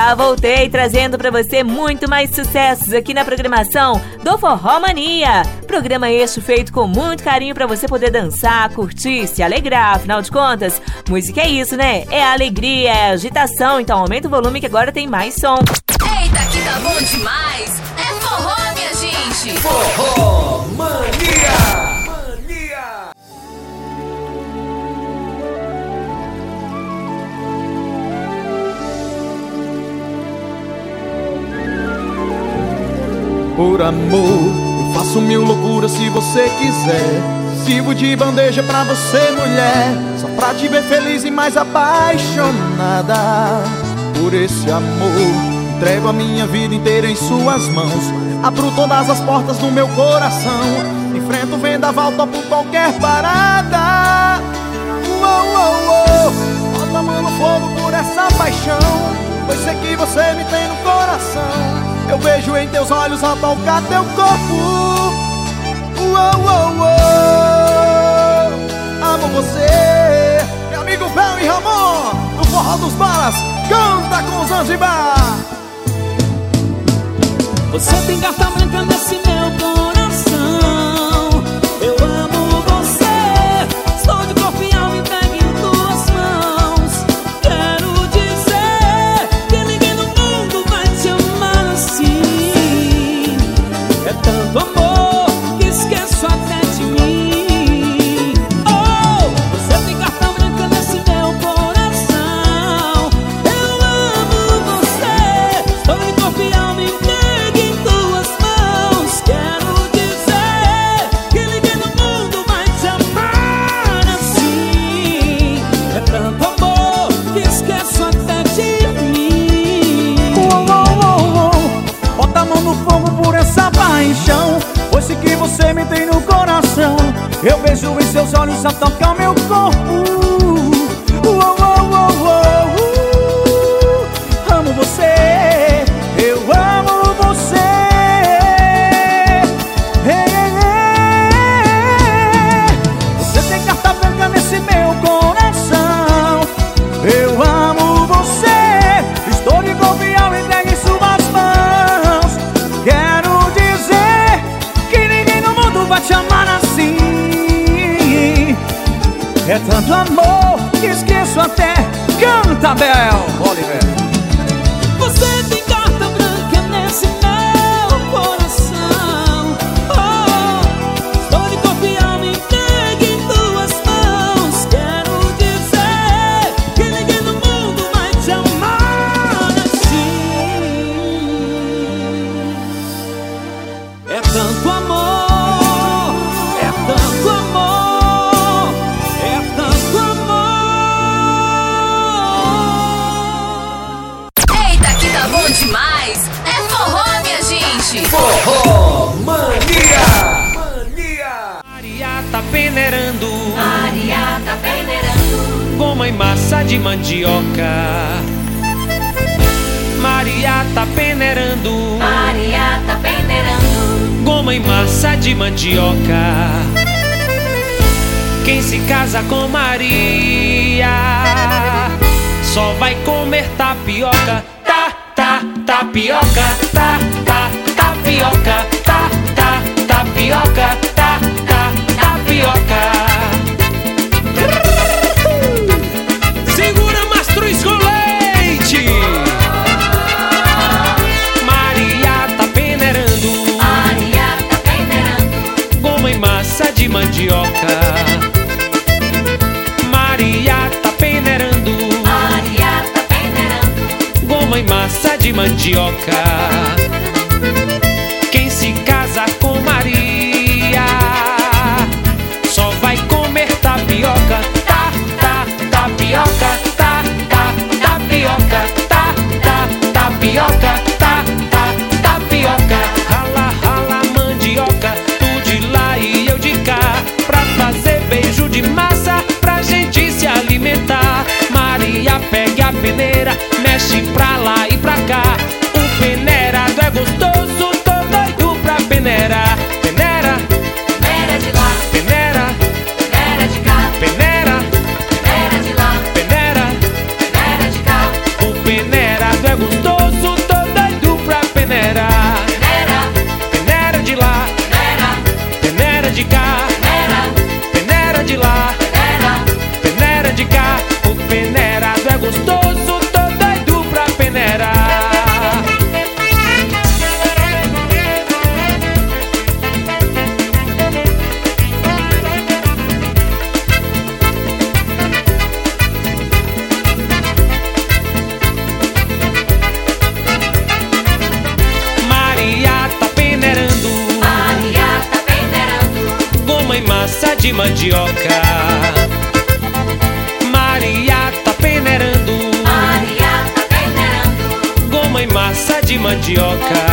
Já voltei trazendo pra você muito mais sucessos aqui na programação do Forró Mania. Programa este feito com muito carinho pra você poder dançar, curtir, se alegrar. Afinal de contas, música é isso, né? É alegria, é agitação. Então aumenta o volume que agora tem mais som. Eita, que tá bom demais! É forró, minha gente! Forró Mania! Por amor, eu faço mil loucuras se você quiser. Sirvo de bandeja pra você, mulher, só pra te ver feliz e mais apaixonada. Por esse amor, entrego a minha vida inteira em suas mãos. Abro todas as portas do meu coração. Enfrento o vendaval, topo qualquer parada. Bota a mão no fogo por essa paixão, pois sei que você me tem no coração. Eu vejo em teus olhos a tocar teu corpo. Amo você. Meu amigo Bel e Ramon, do Forró dos Balas, canta com Zanzibar. Você tem carta branca nesse meu coração. Eu amo você. Estou de corpo e alma entregue em tuas mãos. Quero dizer que ninguém no mundo vai te amar assim. É tanto amor que esqueço até de mim. Oh, você tem carta branca nesse meu coração. Eu amo você. Estou de corpo e alma entregue em tuas mãos. Quero dizer que ninguém no mundo vai te amar assim. É tanto amor que esqueço até de mim. Bota a mão no fogo por essa paixão, pois sei que você me tem no coração. Eu vejo em seus olhos a tocar meu corpo. Amo você, eu amo você. Você tem carta branca nesse meu coração. Eu amo você. Estou de corpo e alma entregue em suas mãos. Quero dizer que ninguém no mundo vai te amar assim. É tanto amor que esqueço até. Canta, Bel Oliver. Você tem carta branca nesse meu coração. Oh, estou de corpo e alma entregue em tuas mãos. Quero dizer que ninguém no mundo vai te amar assim. É tanto amor, é tanto amor, é tanto amor. Eita, que tá bom demais! É forró, minha gente! Forró Mania! Maria tá peneirando, Maria tá peneirando, goma e massa de mandioca. Maria tá peneirando, Maria tá peneirando, goma e massa de mandioca. Quem se casa com Maria só vai comer tapioca. Tapioca, tapioca, tapioca, tapioca. Segura, mastruz com leite. Maria tá peneirando, Maria tá peneirando, goma e massa de mandioca. Maria tá peneirando, Maria tá peneirando, goma e massa de mandioca. Quem se casa com Maria só vai comer tapioca. Tapioca, tapioca, tapioca, tapioca. Rala, mandioca, tu de lá e eu de cá, pra fazer beijo de massa, pra gente se alimentar. Maria pega a peneira, mexe pra lá e pra cá. O peneirado é gostoso, tô doido pra peneirar. mandioca. Maria tá peneirando, goma e massa de mandioca.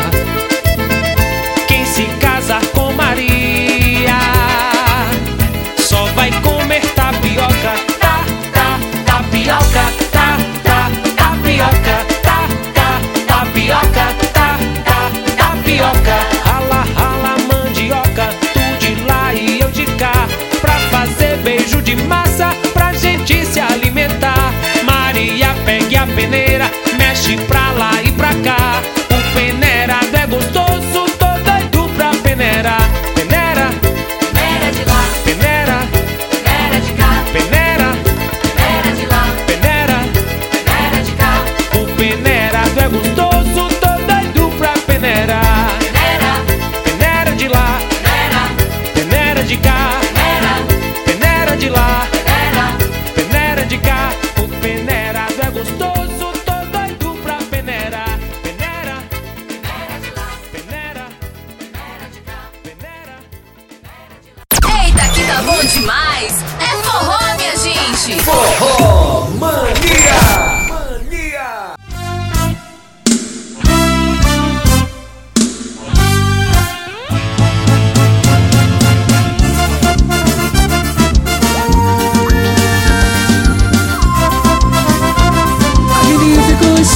Quem se casar com Maria só vai comer tapioca. Tapioca, tapioca, tapioca, tapioca. Rala, rala, mandioca, tu de lá e eu de cá, pra fazer beijo de massa, pra gente se alimentar. Maria pegue a peneira, mexe pra lá e pra cá. O peneirado é gostoso, tô doido pra peneirar. Peneira, Peneira de lá, peneira, peneira de cá, peneira, peneira de lá, peneira. peneira de cá, O peneirado é gostoso, tô doido pra peneirar. peneira, Peneira de lá, peneira, peneira de cá, peneira, peneira de lá, peneira, peneira de cá. O peneirado é gostoso, tô doido pra peneirar. Peneira, peneira de lá, peneira, peneira de cá. peneira. Eita, que tá bom demais! É forró, minha gente! Forró Mania! Mania! Magníficos.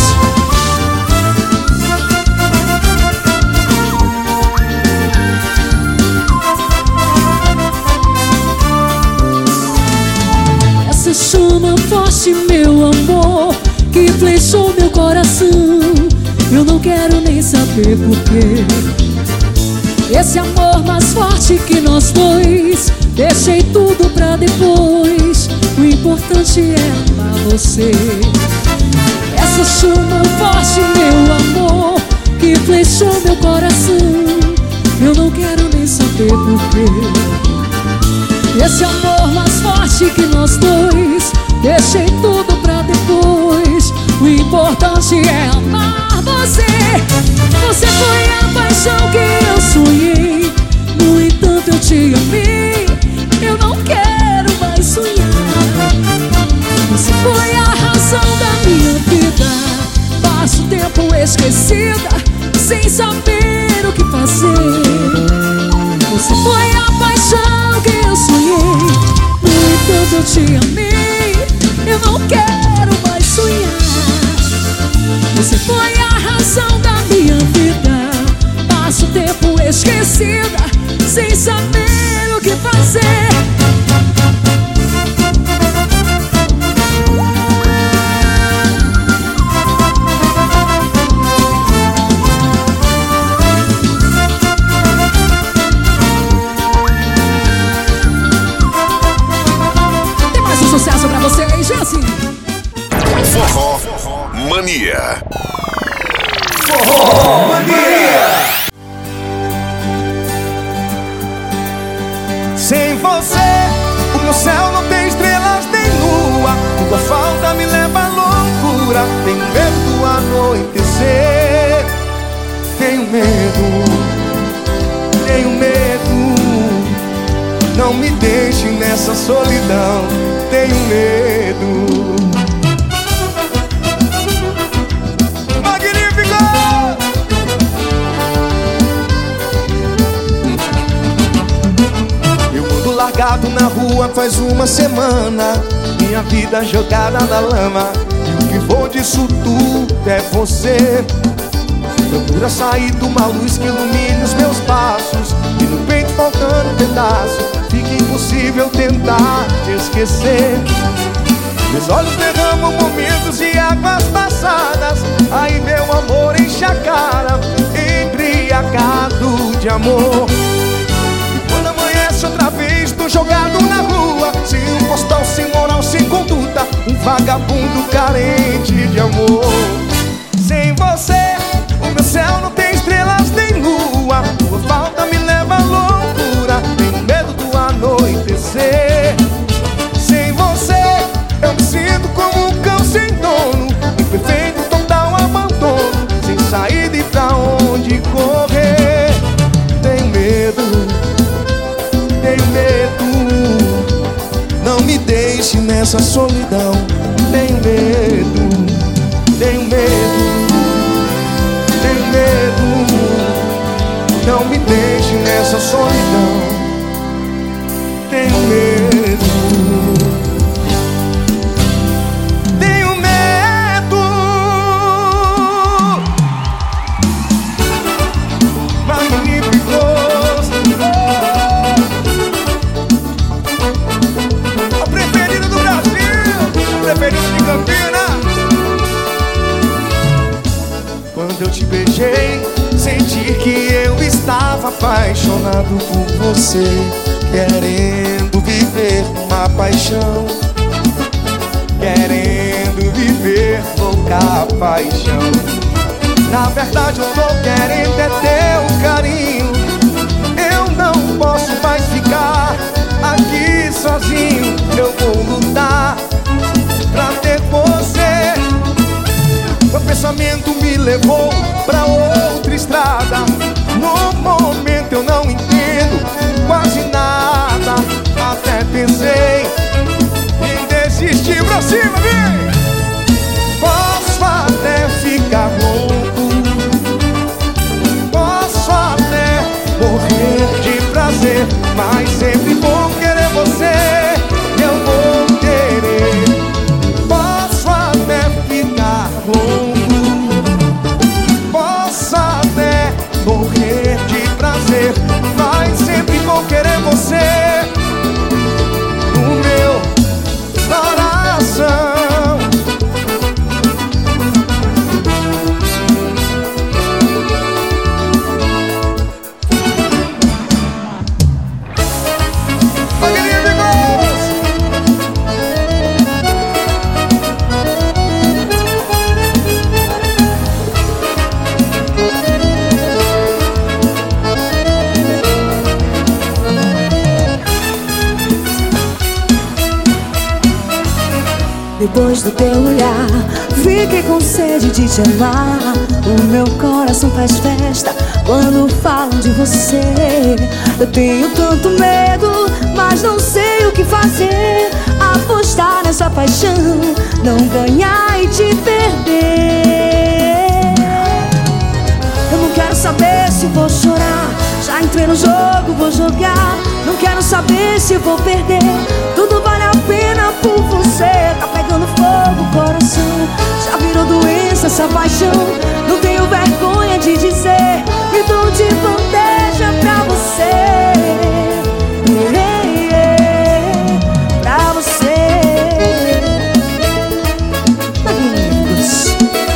Essa chama forte, meu amor, que flechou meu coração. Eu não quero nem saber porquê. Esse amor mais forte que nós dois, deixei tudo pra depois. O importante é amar você. Essa chama forte, meu amor, que flechou meu coração. Eu não quero nem saber porquê. Esse amor mais forte que nós dois, deixei tudo pra depois. O importante é amar você. Você foi a paixão que eu sonhei, no entanto eu te amei. Eu não quero mais sonhar. Você foi a razão da minha vida, passo o tempo esquecida, sem saber o que fazer. Você foi a paixão que eu sonhei, no entanto eu te amei. Eu não quero mais sonhar. Você foi a razão da minha vida, passo o tempo esquecida, sem saber o que fazer. Tem mais um sucesso pra vocês, assim. Forró Mania. Forró Mania! Sem você, o meu céu não tem estrelas nem lua. Tua falta me leva à loucura. Tenho medo do anoitecer. Tenho medo, tenho medo. Não me deixe nessa solidão. Tenho medo. Magnífico! Eu ando largado na rua faz uma semana, minha vida jogada na lama. E o que vou disso tudo é você. Procura sair de uma luz que ilumine os meus passos, e no peito faltando um pedaço, fica impossível tentar te esquecer. Meus olhos derramam momentos de águas passadas, aí meu amor enche a cara, embriagado de amor. E quando amanhece outra vez, tô jogado na rua, sem um postal, sem moral, sem conduta, um vagabundo carente de amor. Sem você, o meu céu não tem estrelas nem lua. Tua falta me leva à loucura, tenho medo do anoitecer. Sem você, eu me sinto como um cão sem dono, em perfeito total abandono, sem saída e pra onde correr. Tenho medo, tenho medo. apaixonado por você, querendo viver uma paixão, querendo viver louca paixão. Na verdade eu tô querendo é teu carinho. Eu não posso mais ficar aqui sozinho. Eu vou lutar pra ter você. Meu pensamento me levou pra outra estrada. No momento eu não entendo quase nada. Até pensei em desistir. Pra cima, vem! Posso até ficar louco, posso até morrer de prazer, mas sempre vou querer você. Eu vou querer. Posso até ficar louco, posso até morrer de prazer, mas sempre vou querer você. O meu coração. Depois do teu olhar, fiquei com sede de te amar. O meu coração faz festa quando falam de você. Eu tenho tanto medo, mas não sei o que fazer. Apostar nessa paixão, não ganhar e te perder. Eu não quero saber se vou chorar, já entrei no jogo, vou jogar. Não quero saber se vou perder, tudo vale a pena por você. Tá pegando fogo o coração, já virou doença essa paixão. Não tenho vergonha de dizer, me dou de bandeja pra você. Pra você. Amigos.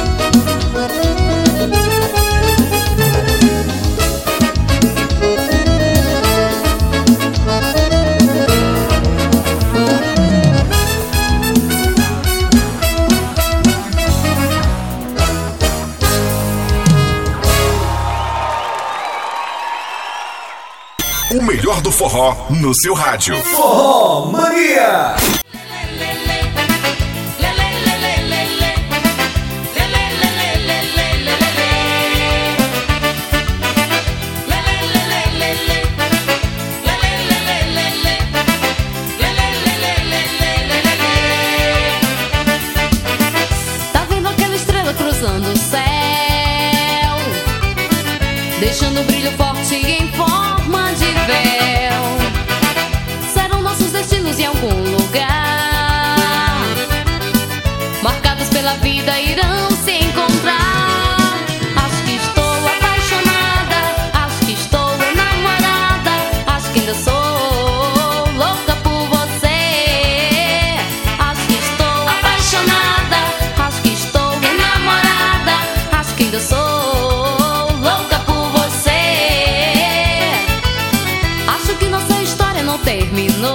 O melhor do forró no seu rádio. Forró Mania. Tá vendo aquela estrela cruzando o céu, deixando o brilho forte em forma de véu? Serão nossos destinos em algum lugar, marcados pela vida, irão se encontrar. Acho que estou apaixonada, acho que estou enamorada, acho que ainda sou louca por você. Acho que estou apaixonada, acho que estou enamorada, acho que ainda sou louca por você. Acho que nossa história não terminou,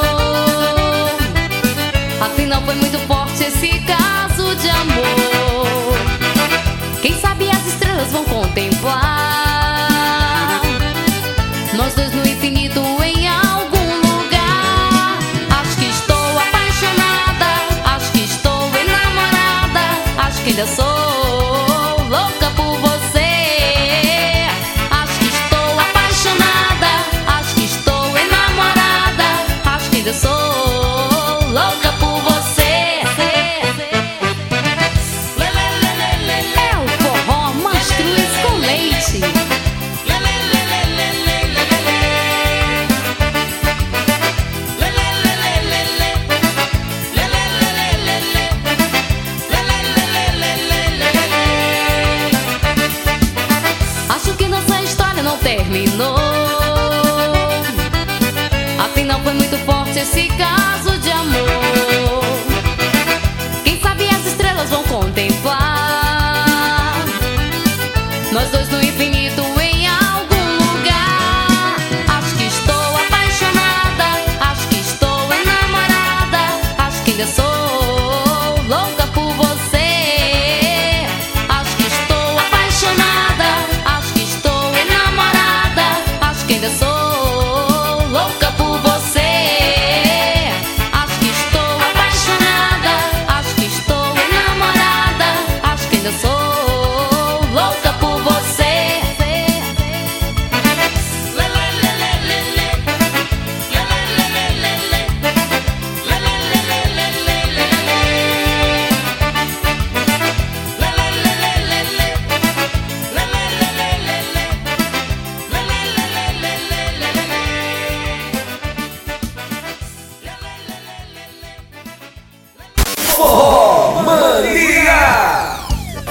afinal foi muito forte esse caso de amor. Quem sabe as estrelas vão contemplar nós dois no infinito em algum lugar. Acho que estou apaixonada, acho que estou enamorada, acho que ainda sou louca por você. Acho que estou apaixonada, acho que estou enamorada, acho que ainda sou louca por você. É o forró Mastruz com leite. Acho que nossa história não terminou, afinal foi muito forte esse caso de amor. Quem sabe as estrelas vão contemplar nós dois no infinito em algum lugar.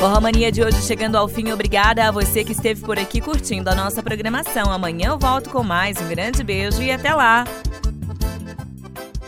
Forró Mania de hoje chegando ao fim. Obrigada a você que esteve por aqui curtindo a nossa programação. Amanhã eu volto com mais. Um grande beijo e até lá!